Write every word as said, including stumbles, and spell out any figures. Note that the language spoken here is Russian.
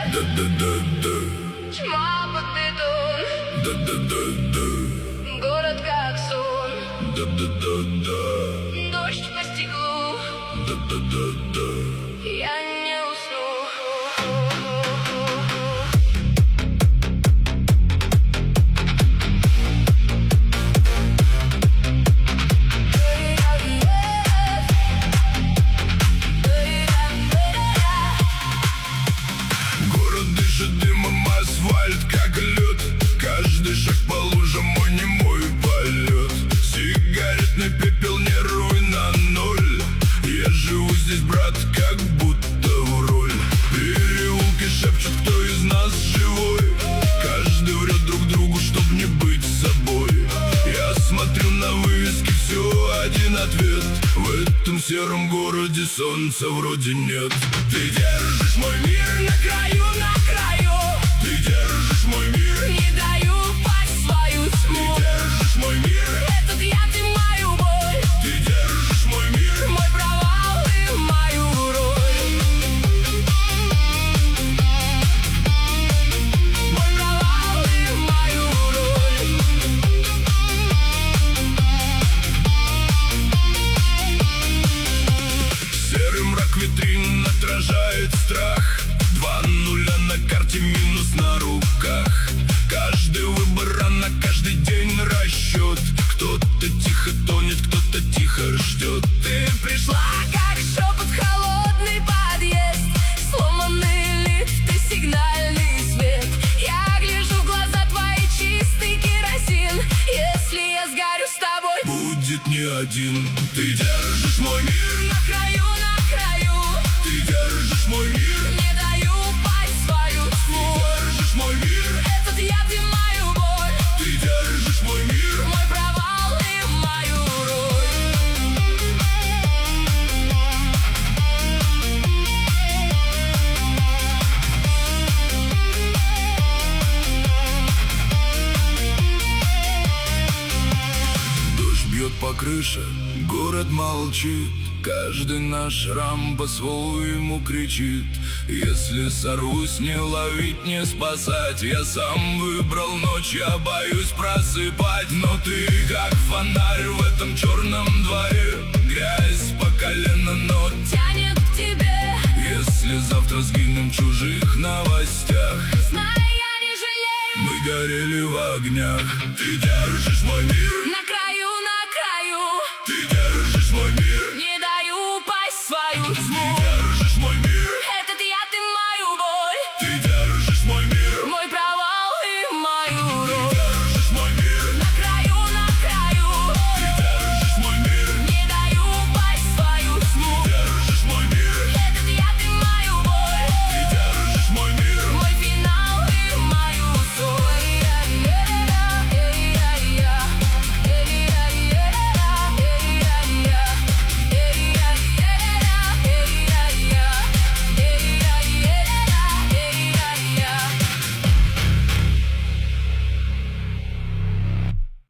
Да-да-да-да. Тьма под бетон. Да-да-да-да. Город как сон. Да-да-да-да. Дождь по стеклу. Да-да-да-да. Я не усну. Город дышит дымом, асфальт как лед. Каждый шаг по лужам, мой немой полет. Сигаретный пепел, нервы на ноль. Я живу здесь, брат, как будто в роль. Переулки шепчут, кто из нас живой. Каждый врет друг другу, чтоб не быть собой. Я смотрю на вывески, все один ответ. В этом сером городе солнца вроде нет. Ты держишь мой мир на краю, на краю. Ты держишь мой мир. Не даю пасть в свою тьму. Ты держишь мой мир. Этот яд и мою боль. Ты держишь мой мир. Мой провал и мою роль. Мой провал и мою роль. Серый мрак витрин отражает страх. Два нуля на карте, минус на руках. Каждый выбор рано, каждый день расчет. Кто-то тихо тонет, кто-то тихо ждет. Ты пришла, как шепот, холодный подъезд. Сломанный лифт и сигнальный свет. Я гляжу в глаза твои, чистый керосин. Если я сгорю с тобой, Будет не один. Ты держишь мой мир. на краю, на краю. Ты держишь мой мир. Не даю пасть в свою тьму. Держишь мой мир. Этот яд и мою боль. Ты держишь мой мир. Мой провал и мою роль. Дождь бьет по крыше, город молчит. Каждый наш шрам по-своему кричит. Если сорвусь, не ловить, не спасать. Я сам выбрал ночь, я боюсь просыпать. Но ты как фонарь в этом черном дворе. Грязь по колено, но Тянет к тебе. если завтра сгинем в чужих новостях, Знай, я не жалею. мы горели в огнях. Ты держишь мой мир. На